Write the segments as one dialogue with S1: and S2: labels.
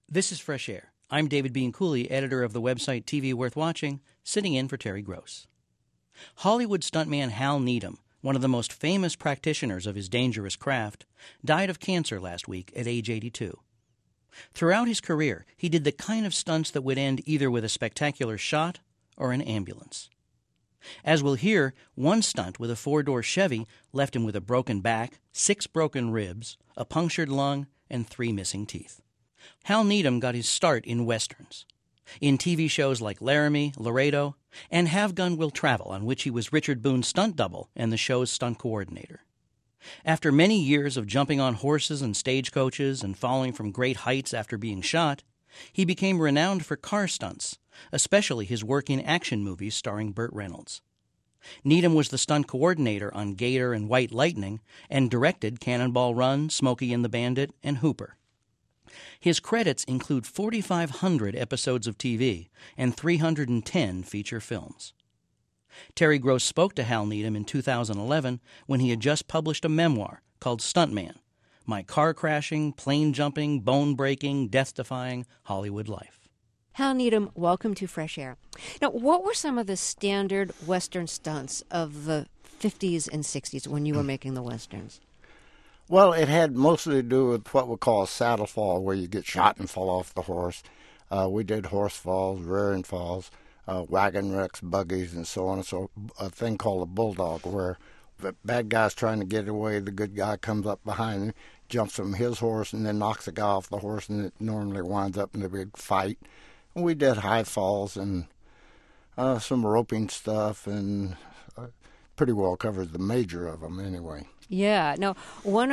S1: This is Fresh Air. I'm David Bean Cooley, editor of the website TV Worth Watching, sitting in for Terry Gross. Hollywood stuntman Hal Needham, one of the most famous practitioners of his dangerous craft, died of cancer last week at age 82. Throughout his career, he did the kind of stunts that would end either with a spectacular shot or an ambulance. As we'll hear, one stunt with a four-door Chevy left him with a broken back, 6 broken ribs, a punctured lung, and 3 missing teeth. Hal Needham got his start in westerns, in TV shows like Laramie, Laredo, and Have Gun Will Travel, on which he was Richard Boone's stunt double and the show's stunt coordinator. After many years of jumping on horses and stagecoaches and falling from great heights after being shot, he became renowned for car stunts, especially his work in action movies starring Burt Reynolds. Needham was the stunt coordinator on Gator and White Lightning and directed Cannonball Run, Smokey and the Bandit, and Hooper. His credits include 4,500 episodes of TV and 310 feature films. Terry Gross spoke to Hal Needham in 2011 when he had just published a memoir called Stuntman, My Car-Crashing, Plane-Jumping, Bone-Breaking, Death-Defying Hollywood Life.
S2: Hal Needham, welcome to Fresh Air. Now, what were some of the standard Western stunts of the 50s and 60s when you were making the Westerns?
S3: Well, it had mostly to do with what we call a saddle fall, where you get shot and fall off the horse. We did horse falls, rearing falls, wagon wrecks, buggies, and so on. So a thing called a bulldog, where the bad guy's trying to get away, the good guy comes up behind him, jumps from his horse, and then knocks the guy off the horse, and it normally winds up in a big fight. And we did high falls and some roping stuff, and pretty well covered the major of them anyway.
S2: Yeah. Now, one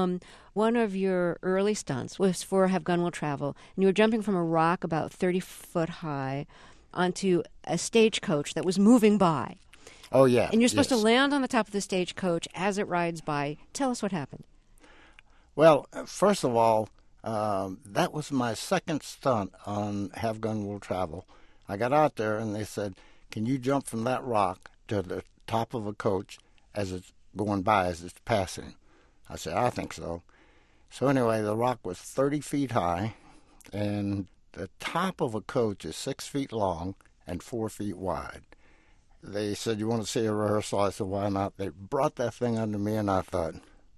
S2: of your early stunts was for Have Gun Will Travel, and you were jumping from a rock about 30 foot high onto a stagecoach that was moving by.
S3: Oh, yeah.
S2: And you're supposed to land on the top of the stagecoach as it rides by. Tell us what happened.
S3: Well, first of all, that was my second stunt on Have Gun Will Travel. I got out there, and they said, can you jump from that rock to the top of a coach as it's going by, as it's passing? I said, I think so. So anyway, the rock was 30 feet high, and the top of a coach is 6 feet long and 4 feet wide. They said, you want to see a rehearsal? I said, why not? They brought that thing under me, and I thought,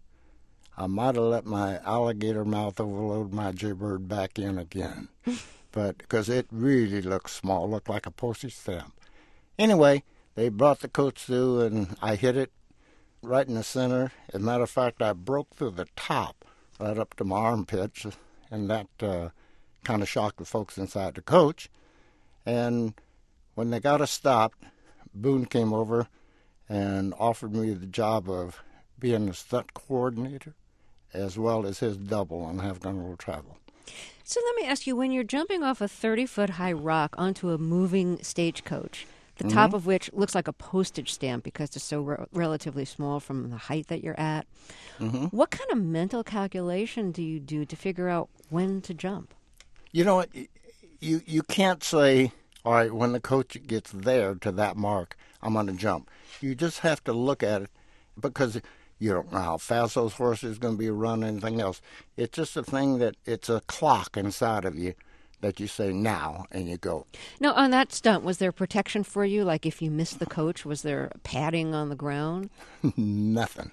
S3: I might have let my alligator mouth overload my jaybird back in again. But because it really looked small, looked like a postage stamp. Anyway, they brought the coach through, and I hit it right in the center. As a matter of fact, I broke through the top right up to my armpits, and that kind of shocked the folks inside the coach. And when they got us stopped, Boone came over and offered me the job of being the stunt coordinator as well as his double on Have Gun Will Travel.
S2: So let me ask you, when you're jumping off a 30-foot-high rock onto a moving stagecoach, the top of which looks like a postage stamp because it's so relatively small from the height that you're at, what kind of mental calculation do you do to figure out when to jump? You know what?
S3: You can't say, all right, when the coach gets there to that mark, I'm going to jump. You just have to look at it because you don't know how fast those horses are going to be running, anything else. It's just a thing that it's a clock inside of you that you say now, and you go.
S2: Now, on that stunt, was there protection for you? Like if you missed the coach, was there padding on the ground?
S3: Nothing.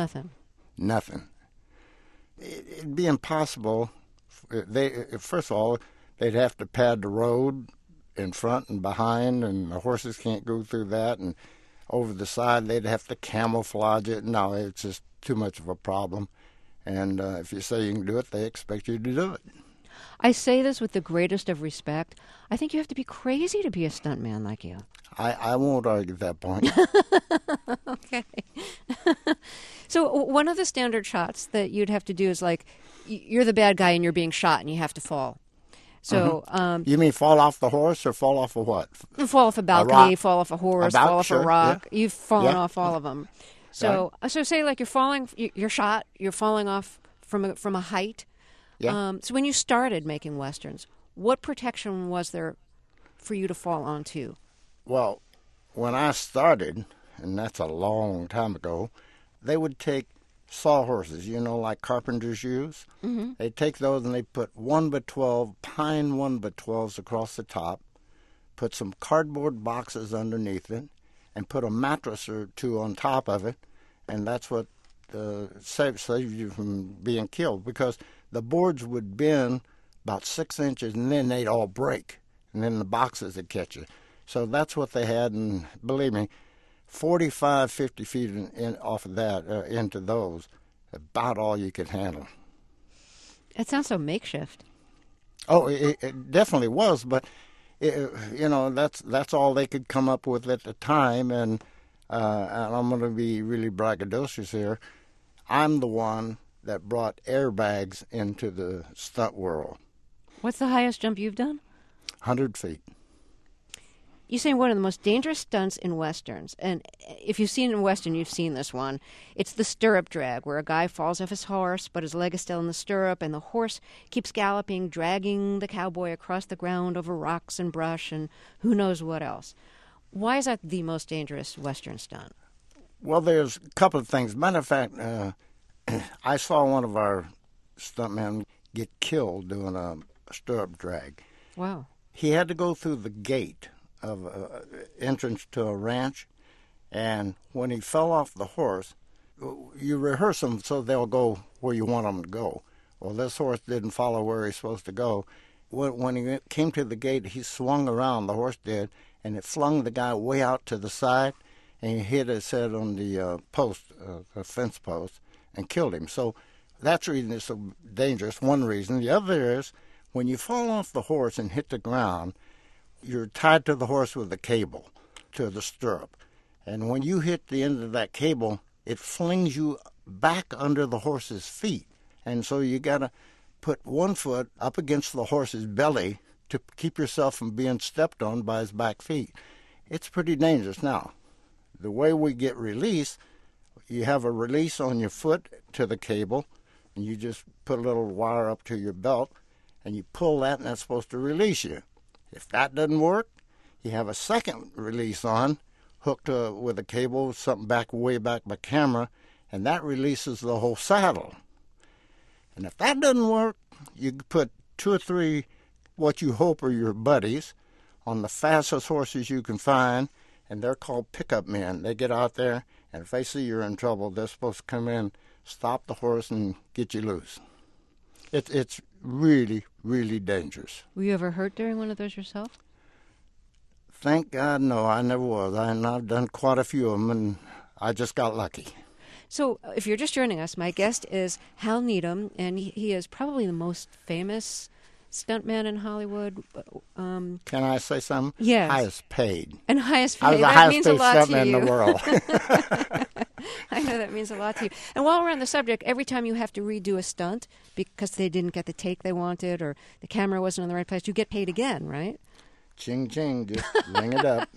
S3: It'd be impossible. First of all, they'd have to pad the road in front and behind, and the horses can't go through that, and over the side, they'd have to camouflage it. No, it's just too much of a problem. And if you say you can do it, they expect you to do it.
S2: I say this with the greatest of respect. I think you have to be crazy to be a stuntman like you.
S3: I won't argue that point.
S2: Okay. So one of the standard shots that you'd have to do is like, you're the bad guy and you're being shot and you have to fall. So,
S3: you mean fall off the horse or fall off of what?
S2: Fall off a balcony, fall off a horse, fall off a rock.
S3: Yeah.
S2: You've fallen off all of them. So, so say like you're shot, you're falling off from a height.
S3: Yeah.
S2: So when you started making Westerns, what protection was there for you to fall onto?
S3: Well, when I started, and that's a long time ago, they would take sawhorses, like carpenters use.
S2: Mm-hmm.
S3: They take those and they put 1x12 pine 1x12s across the top, put some cardboard boxes underneath it, and put a mattress or two on top of it, and that's what saves you from being killed, because the boards would bend about 6 inches and then they'd all break, and then the boxes would catch you. So that's what they had, and believe me, 45, 50 feet off of that into those, about all you could handle.
S2: It sounds so makeshift.
S3: Oh, it definitely was, but that's all they could come up with at the time, and I'm going to be really braggadocious here. I'm the one that brought airbags into the stunt world.
S2: What's the highest jump you've done?
S3: 100 feet.
S2: You say one of the most dangerous stunts in Westerns, and if you've seen a Western, you've seen this one. It's the stirrup drag, where a guy falls off his horse, but his leg is still in the stirrup, and the horse keeps galloping, dragging the cowboy across the ground over rocks and brush and who knows what else. Why is that the most dangerous Western stunt?
S3: Well, there's a couple of things. Matter of fact, I saw one of our stuntmen get killed doing a stirrup drag.
S2: Wow.
S3: He had to go through the gate of entrance to a ranch, and when he fell off the horse, you rehearse them so they'll go where you want them to go. Well, this horse didn't follow where he's supposed to go. When he came to the gate, he swung around, the horse did, and it flung the guy way out to the side, and he hit his head on the the fence post, and killed him. So that's the reason it's so dangerous, one reason. The other is, when you fall off the horse and hit the ground, you're tied to the horse with a cable to the stirrup. And when you hit the end of that cable, it flings you back under the horse's feet. And so you got to put one foot up against the horse's belly to keep yourself from being stepped on by his back feet. It's pretty dangerous. Now, the way we get released, you have a release on your foot to the cable, and you just put a little wire up to your belt, and you pull that, and that's supposed to release you. If that doesn't work, you have a second release on, hooked with a cable, something way back by camera, and that releases the whole saddle. And if that doesn't work, you put 2 or 3, what you hope are your buddies, on the fastest horses you can find, and they're called pickup men. They get out there, and if they see you're in trouble, they're supposed to come in, stop the horse, and get you loose. It's really, really dangerous.
S2: Were you ever hurt during one of those yourself?
S3: Thank God, no, I never was. I've done quite a few of them, and I just got lucky.
S2: So, if you're just joining us, my guest is Hal Needham, and he is probably the most famous stuntman in Hollywood.
S3: Can I say something?
S2: Yes.
S3: Highest paid.
S2: And highest paid.
S3: I was the
S2: That
S3: highest
S2: means
S3: paid
S2: a lot to
S3: stuntman
S2: you.
S3: in the world.
S2: I know that means a lot to you. And while we're on the subject, every time you have to redo a stunt because they didn't get the take they wanted or the camera wasn't in the right place, you get paid again, right?
S3: Ching, ching, just ring it up.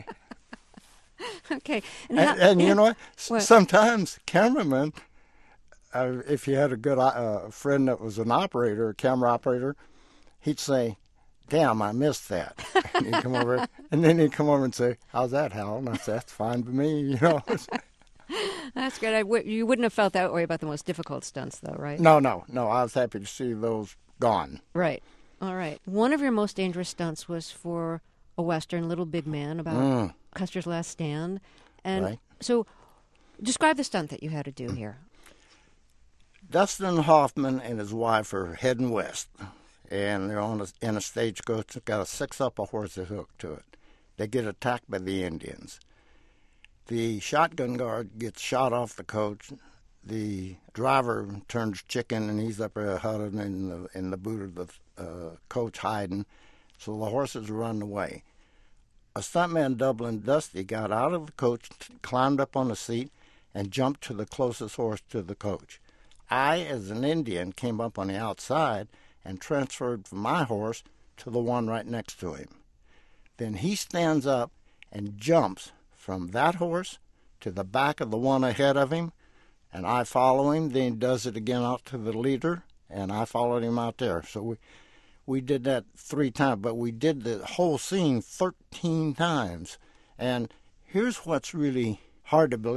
S2: Okay.
S3: And you know
S2: What?
S3: Sometimes cameramen, if you had a good friend that was an operator, a camera operator, he'd say, "Damn, I missed that." And he'd come over, and then he'd come over and say, "How's that, Hal?" And I said, "That's fine by me,"
S2: That's good. You wouldn't have felt that way about the most difficult stunts, though, right?
S3: No. I was happy to see those gone.
S2: Right. All right. One of your most dangerous stunts was for a Western, Little Big Man, about Custer's Last Stand. And
S3: Right.
S2: so describe the stunt that you had to do here.
S3: Dustin Hoffman and his wife are heading west, and they're in a stagecoach. It's got a 6-upper horse hooked to it. They get attacked by the Indians. The shotgun guard gets shot off the coach. The driver turns chicken, and he's up there huddled in the boot of the coach hiding. So the horses run away. A stuntman, Dublin Dusty, got out of the coach, climbed up on the seat, and jumped to the closest horse to the coach. I, as an Indian, came up on the outside and transferred from my horse to the one right next to him. Then he stands up and jumps from that horse to the back of the one ahead of him, and I follow him. Then he does it again out to the leader, and I followed him out there. So we did that 3 times, but we did the whole scene 13 times. And here's what's really hard to believe.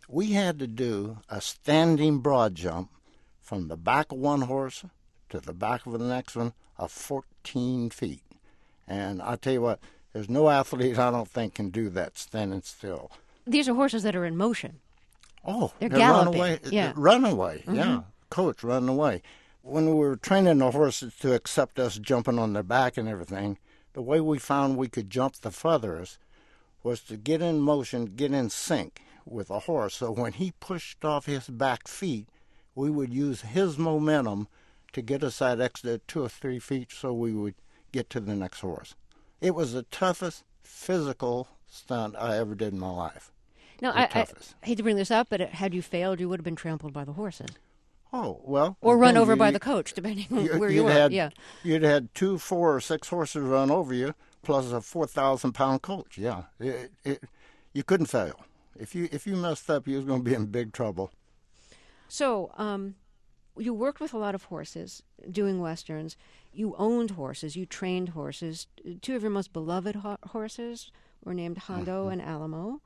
S3: we had to do a standing broad jump from the back of one horse to the back of the next one of 14 feet. And I tell you what, there's no athlete I don't think can do that standing still.
S2: These are horses that are in motion.
S3: Oh,
S2: they're galloping.
S3: Runaway,
S2: yeah.
S3: Runaway, yeah. Coach running away. When we were training the horses to accept us jumping on their back and everything, the way we found we could jump the furthest was to get in motion, get in sync with a horse. So when he pushed off his back feet, we would use his momentum to get us that extra 2 or 3 feet so we would get to the next horse. It was the toughest physical stunt I ever did in my life.
S2: Now, I hate to bring this up, but had you failed, you would have been trampled by the horses.
S3: Oh, well.
S2: Or run over by the coach, depending on where you were. Yeah.
S3: You'd had 2, 4, or 6 horses run over you, plus a 4,000-pound coach. Yeah. You couldn't fail. If you messed up, you was going to be in big trouble.
S2: So, you worked with a lot of horses doing Westerns. You owned horses. You trained horses. 2 of your most beloved horses were named Hondo and Alamo.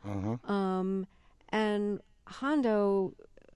S2: And Hondo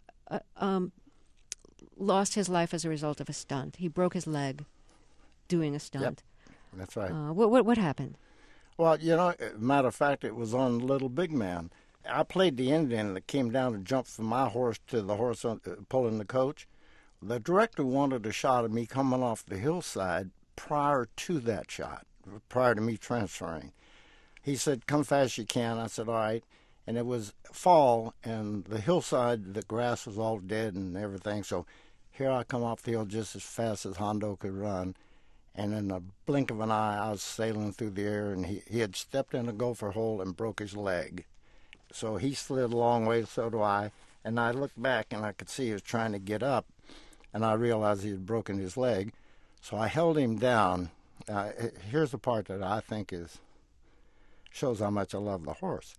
S2: lost his life as a result of a stunt. He broke his leg doing a stunt.
S3: Yep. That's right.
S2: What happened?
S3: Well, matter of fact, it was on Little Big Man. I played the Indian that came down to jump from my horse to the horse pulling the coach. The director wanted a shot of me coming off the hillside prior to that shot, prior to me transferring. He said, "Come fast as you can." I said, "All right." And it was fall, and the hillside, the grass was all dead and everything. So here I come off the hill just as fast as Hondo could run. And in a blink of an eye, I was sailing through the air, and he had stepped in a gopher hole and broke his leg. So he slid a long way, so do I. And I looked back, and I could see he was trying to get up, and I realized he had broken his leg. So I held him down. Here's the part that I think shows how much I love the horse.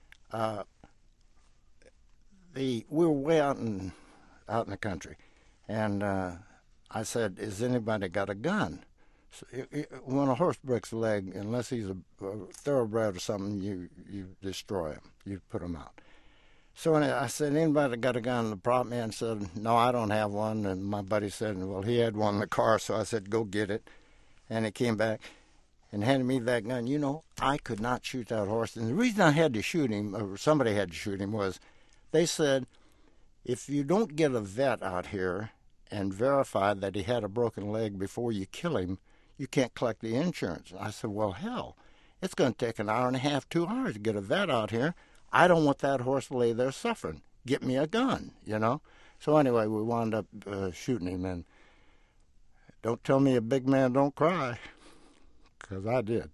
S3: We were way out in the country, and I said, "Has anybody got a gun?" So when a horse breaks a leg, unless he's a thoroughbred or something, you destroy him. You put him out. So I said, "Anybody got a gun?" The prop man said, "No, I don't have one." And my buddy said, "Well, he had one in the car." So I said, "Go get it." And he came back and handed me that gun. I could not shoot that horse. And the reason I had to shoot him, or somebody had to shoot him, was they said, if you don't get a vet out here and verify that he had a broken leg before you kill him, you can't collect the insurance. I said, well, hell, it's going to take an hour and a half, 2 hours to get a vet out here. I don't want that horse to lay there suffering. Get me a gun, So anyway, we wound up shooting him. And don't tell me a big man don't cry, because I did.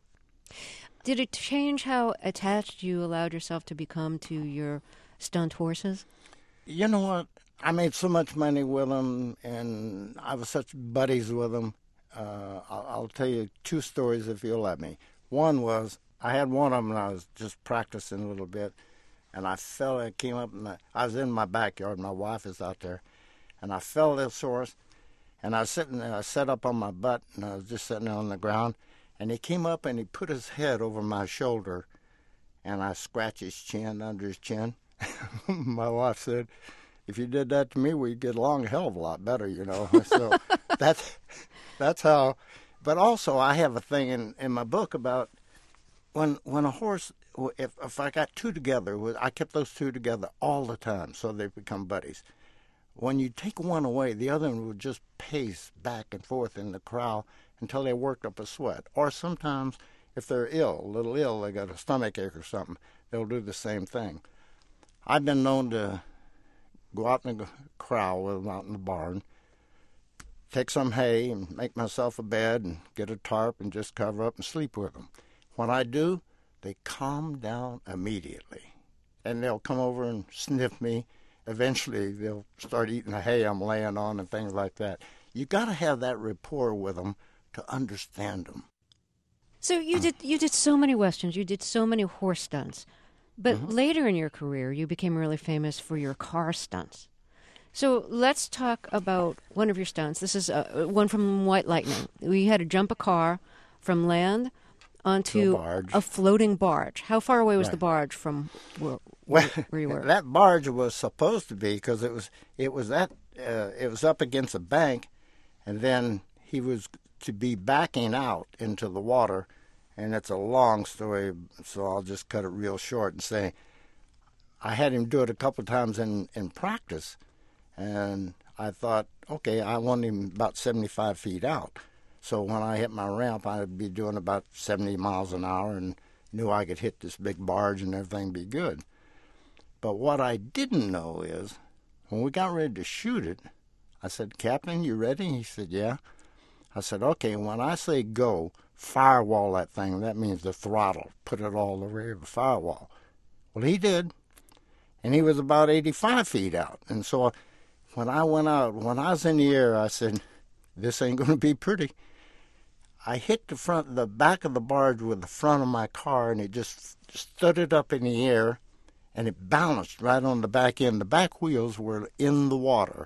S2: Did it change how attached you allowed yourself to become to your stunt horses?
S3: You know what? I made so much money with them, and I was such buddies with them. I'll tell you 2 stories if you'll let me. One was, I had one of them, and I was just practicing a little bit, and I came up, and I was in my backyard, my wife is out there, and I fell this horse, and I was sitting there, I sat up on my butt, and I was just sitting there on the ground, and he came up and he put his head over my shoulder, and I scratched his chin, under his chin. My wife said, "If you did that to me, we'd get along a hell of a lot better, So that's how. But also, I have a thing in my book about when a horse, if I got 2 together, I kept those 2 together all the time, so they become buddies. When you take one away, the other one would just pace back and forth in the corral until they worked up a sweat. Or sometimes, if they're a little ill, they got a stomach ache or something, they'll do the same thing. I've been known to go out in the corral with them out in the barn, take some hay and make myself a bed and get a tarp and just cover up and sleep with them. When I do, they calm down immediately. And they'll come over and sniff me. Eventually, they'll start eating the hay I'm laying on and things like that. You got to have that rapport with them to understand them.
S2: So you did so many Westerns. You did so many horse stunts. But later in your career, you became really famous for your car stunts. So let's talk about one of your stunts. This is one from White Lightning. We had to jump a car from land onto a floating barge. How far away was the barge from
S3: Well,
S2: where you were?
S3: that barge was supposed to be, because it was up against a bank, and then he was to be backing out into the water, and it's a long story, so I'll just cut it real short and say I had him do it a couple of times in practice, and I thought, okay, I want him about 75 feet out. So when I hit my ramp, I'd be doing about 70 miles an hour and knew I could hit this big barge and everything be good. But what I didn't know is, when we got ready to shoot it, I said, Captain, you ready? He said, yeah. I said, okay, when I say go, firewall that thing. That means the throttle. Put it all the way to the firewall. Well, he did. And he was about 85 feet out. And so when I went out, when I was in the air, I said, this ain't going to be pretty. I hit the back of the barge with the front of my car, and it just studded up in the air, and it balanced right on the back end. The back wheels were in the water.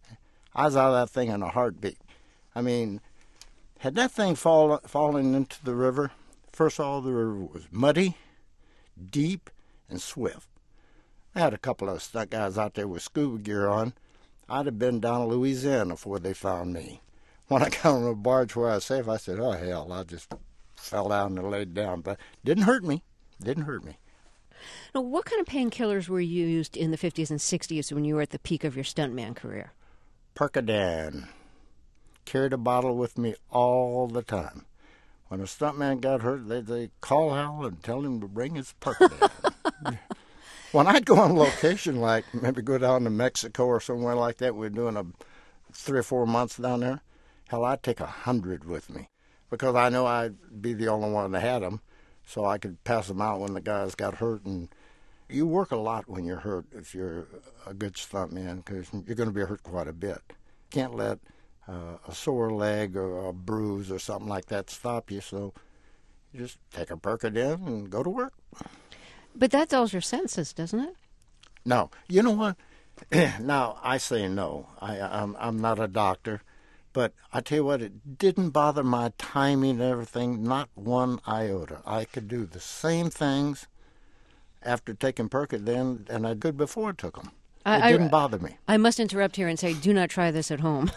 S3: I was out of that thing in a heartbeat. I mean, had that thing fallen into the river, first of all, the river was muddy, deep, and swift. I had a couple of stunt guys out there with scuba gear on. I'd have been down to Louisiana before they found me. When I got on the barge where I was safe, I said, oh, hell, I just fell down and laid down. But didn't hurt me. Didn't hurt me.
S2: Now, what kind of painkillers were used in the 50s and 60s when you were at the peak of your stuntman career?
S3: Percodan. Carried a bottle with me all the time. When a stuntman got hurt, they call Hal and tell him to bring his Percodan. When I'd go on location, like maybe go down to Mexico or somewhere like that, we're doing 3 or 4 months down there, hell, I'd take 100 with me because I know I'd be the only one that had them, so I could pass them out when the guys got hurt. And you work a lot when you're hurt if you're a good stuntman, because you're going to be hurt quite a bit. Can't let a sore leg or a bruise or something like that stop you, so you just take a Percodan and go to work.
S2: But that dulls your senses, doesn't it?
S3: No. You know what? Now, I say no. I'm not a doctor. But I tell you what, it didn't bother my timing and everything, not one iota. I could do the same things after taking Percodan than I did before I took them. It didn't bother me.
S2: I must interrupt here and say, do not try this at home.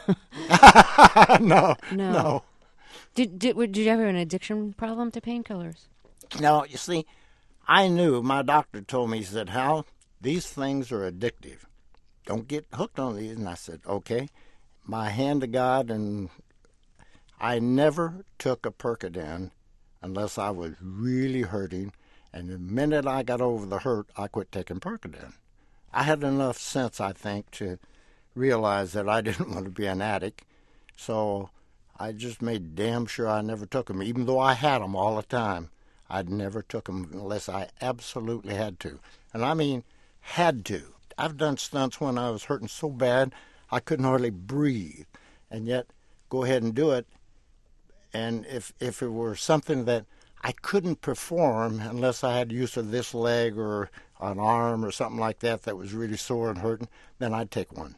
S3: No.
S2: Did you ever have an addiction problem to painkillers?
S3: No, you see, I knew, my doctor told me, he said, Hal, these things are addictive. Don't get hooked on these. And I said, okay. My hand to God, and I never took a Percodan unless I was really hurting. And the minute I got over the hurt, I quit taking Percodan. I had enough sense, I think, to realize that I didn't want to be an addict. So I just made damn sure I never took them. Even though I had them all the time, I'd never took them unless I absolutely had to. And I mean, had to. I've done stunts when I was hurting so bad I couldn't hardly breathe, and yet go ahead and do it. And if it were something that I couldn't perform unless I had use of this leg or an arm or something like that was really sore and hurting, then I'd take one.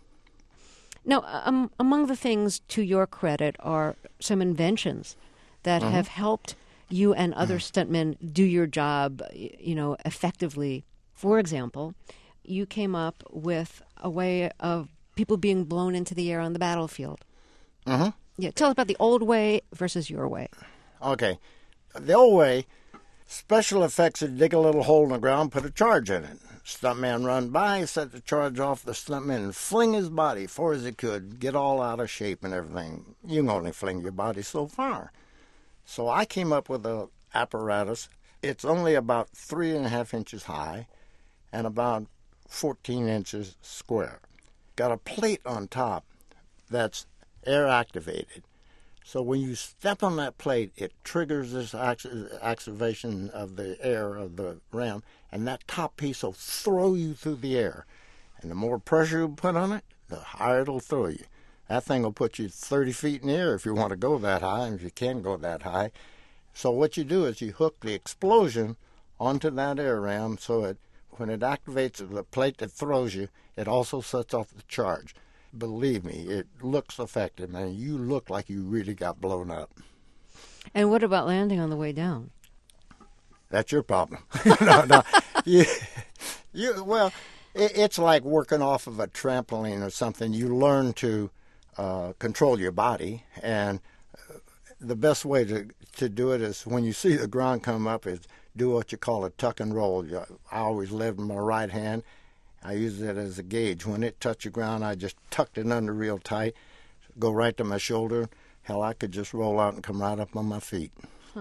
S2: Now, among the things to your credit are some inventions that have helped you and other stuntmen do your job, effectively. For example, you came up with a way of people being blown into the air on the battlefield.
S3: Mm-hmm.
S2: Yeah, tell us about the old way versus your way.
S3: Okay. The old way, special effects would dig a little hole in the ground, put a charge in it. Stuntman run by, set the charge off the stuntman, and fling his body far as he could, get all out of shape and everything. You can only fling your body so far. So I came up with an apparatus. It's only about 3.5 inches high and about 14 inches square. Got a plate on top that's air activated. So when you step on that plate, it triggers this activation of the air of the ram, and that top piece will throw you through the air. And the more pressure you put on it, the higher it'll throw you. That thing will put you 30 feet in the air if you want to go that high, and if you can go that high. So what you do is you hook the explosion onto that air ram so when it activates the plate that throws you, it also sets off the charge. Believe me, it looks effective, man. You look like you really got blown up.
S2: And what about landing on the way down?
S3: That's your problem. No. Well, it's like working off of a trampoline or something. You learn to control your body, and the best way to do it is when you see the ground come up is do what you call a tuck and roll. I always lived in my right hand. I use it as a gauge. When it touched the ground, I just tucked it under real tight, go right to my shoulder. Hell, I could just roll out and come right up on my feet.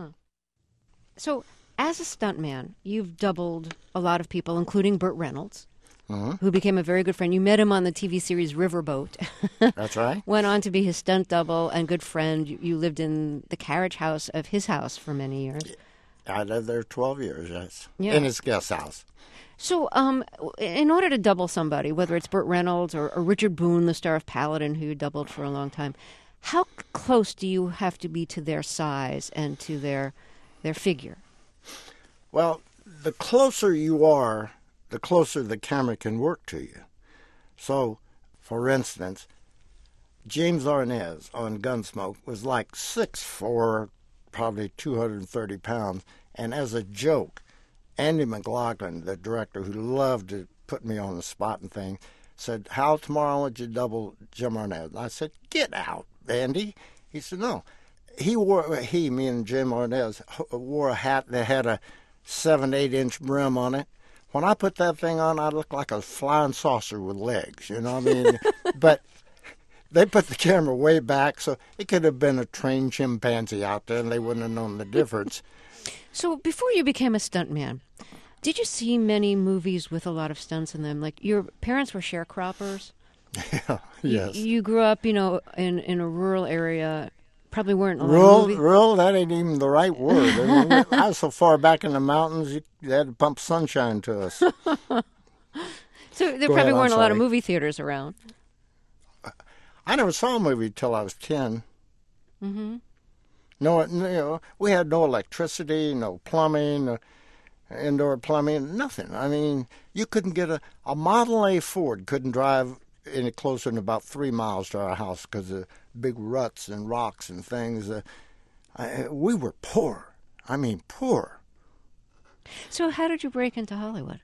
S2: So, as a stuntman, you've doubled a lot of people, including Burt Reynolds, who became a very good friend. You met him on the TV series Riverboat.
S3: That's right.
S2: Went on to be his stunt double and good friend. You lived in the carriage house of his house for many years.
S3: I lived there 12 years, yes,
S2: Yeah.
S3: in his guest house.
S2: So, in order to double somebody, whether it's Burt Reynolds or Richard Boone, the star of Paladin, who you doubled for a long time, how close do you have to be to their size and to their figure?
S3: Well, the closer you are, the closer the camera can work to you. So, for instance, James Arnaz on Gunsmoke was like 6'4", probably 230 pounds, and as a joke, Andy McLaughlin, the director who loved to put me on the spot and things, said, "Hal, tomorrow I want you to double Jim Arnaz." And I said, "Get out, Andy." He said, "No." Me and Jim Arnaz wore a hat that had a 7-8 inch brim on it. When I put that thing on, I looked like a flying saucer with legs, you know what I mean? But they put the camera way back, so it could have been a trained chimpanzee out there, and they wouldn't have known the difference.
S2: So before you became a stuntman, did you see many movies with a lot of stunts in them? Like your parents were sharecroppers.
S3: Yeah, yes.
S2: You grew up, in a rural area. Probably weren't a lot of movies.
S3: Rural, that ain't even the right word. I mean, I was so far back in the mountains, they had to pump sunshine to us.
S2: So there probably weren't a lot of movie theaters around.
S3: I never saw a movie till I was 10.
S2: Mm-hmm.
S3: No, we had no electricity, no plumbing, no indoor plumbing, nothing. I mean, you couldn't get a Model A Ford couldn't drive any closer than about 3 miles to our house because of big ruts and rocks and things. We were poor. I mean, poor.
S2: So how did you break into Hollywood?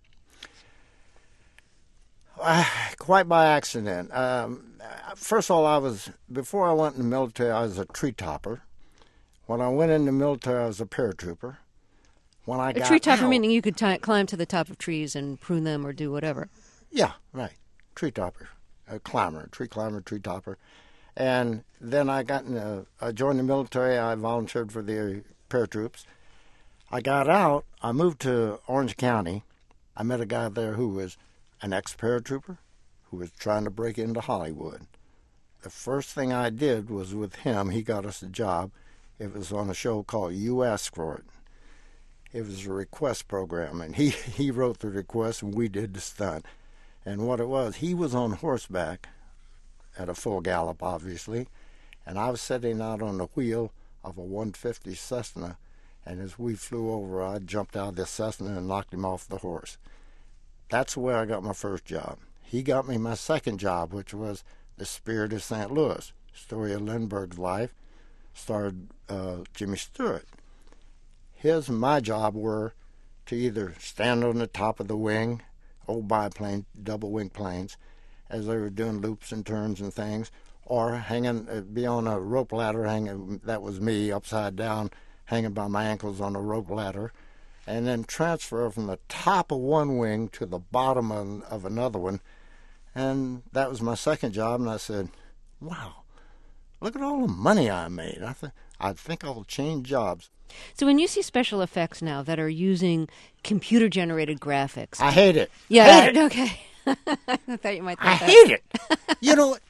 S3: Quite by accident. First of all, before I went in the military, I was a tree topper. When I went in the military, I was a paratrooper. When I got
S2: tree topper
S3: out,
S2: meaning you could climb to the top of trees and prune them or do whatever.
S3: Yeah, right. Tree topper, tree climber, tree topper. And then I joined the military. I volunteered for the paratroops. I got out. I moved to Orange County. I met a guy there who was an ex-paratrooper who was trying to break into Hollywood. The first thing I did was with him. He got us a job. It was on a show called You Ask For It. It was a request program, and he wrote the request, and we did the stunt. And what it was, he was on horseback at a full gallop, obviously, and I was sitting out on the wheel of a 150 Cessna, and as we flew over, I jumped out of the Cessna and knocked him off the horse. That's where I got my first job. He got me my second job, which was The Spirit of St. Louis, story of Lindbergh's life, starred Jimmy Stewart. His and my job were to either stand on the top of the wing, old biplane, double-wing planes, as they were doing loops and turns and things, or be on a rope ladder hanging, that was me, upside down, hanging by my ankles on a rope ladder, and then transfer from the top of one wing to the bottom of another one. And that was my second job, and I said, wow, look at all the money I made. I think I'll change jobs.
S2: So when you see special effects now that are using computer-generated graphics...
S3: I hate it.
S2: Yeah,
S3: hate it.
S2: Okay. I thought you might think
S3: I
S2: that.
S3: hate it. You know,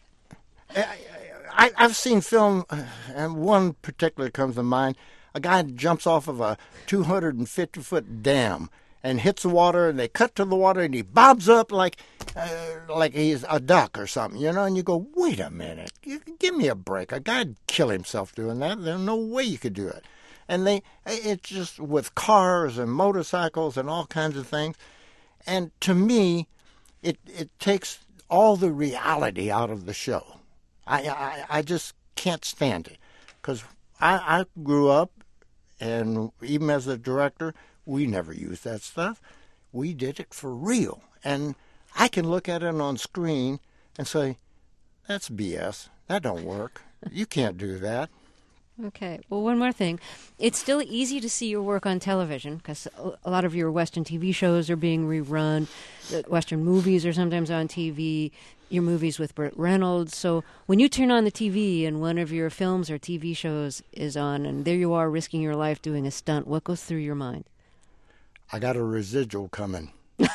S3: I've seen film, and one particular comes to mind. A guy jumps off of a 250-foot dam and hits the water, and they cut to the water, and he bobs up like he's a duck or something, and you go, wait a minute, give me a break. A guy'd kill himself doing that. There's no way you could do it. And it's just with cars and motorcycles and all kinds of things. And to me, it takes all the reality out of the show. I just can't stand it. Because I grew up, and even as a director, we never used that stuff. We did it for real. And I can look at it on screen and say, that's BS. That don't work. You can't do that.
S2: Okay. Well, one more thing. It's still easy to see your work on television because a lot of your Western TV shows are being rerun. The Western movies are sometimes on TV. Your movies with Burt Reynolds. So when you turn on the TV and one of your films or TV shows is on, and there you are risking your life doing a stunt, what goes through your mind?
S3: I got a residual coming.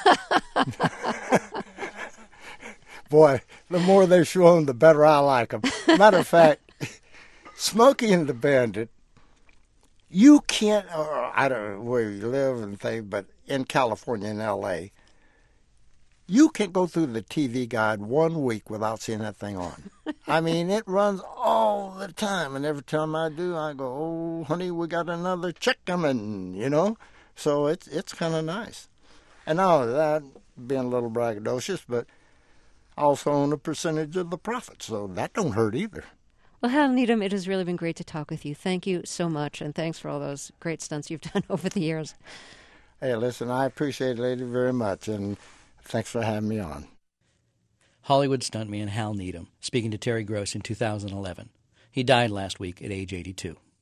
S3: Boy, the more they show them, the better I like them. Matter of fact, Smokey and the Bandit, you can't, I don't know where you live and things, but in California and L.A., you can't go through the TV guide 1 week without seeing that thing on. I mean, it runs all the time, and every time I do, I go, oh, honey, we got another check coming, you know? So it's kind of nice. And not only that, being a little braggadocious, but I also own a percentage of the profits, so that don't hurt either.
S2: Well, Hal Needham, it has really been great to talk with you. Thank you so much, and thanks for all those great stunts you've done over the years.
S3: Hey, listen, I appreciate it, lady, very much, and thanks for having me on.
S1: Hollywood stuntman Hal Needham, speaking to Terry Gross in 2011. He died last week at age 82.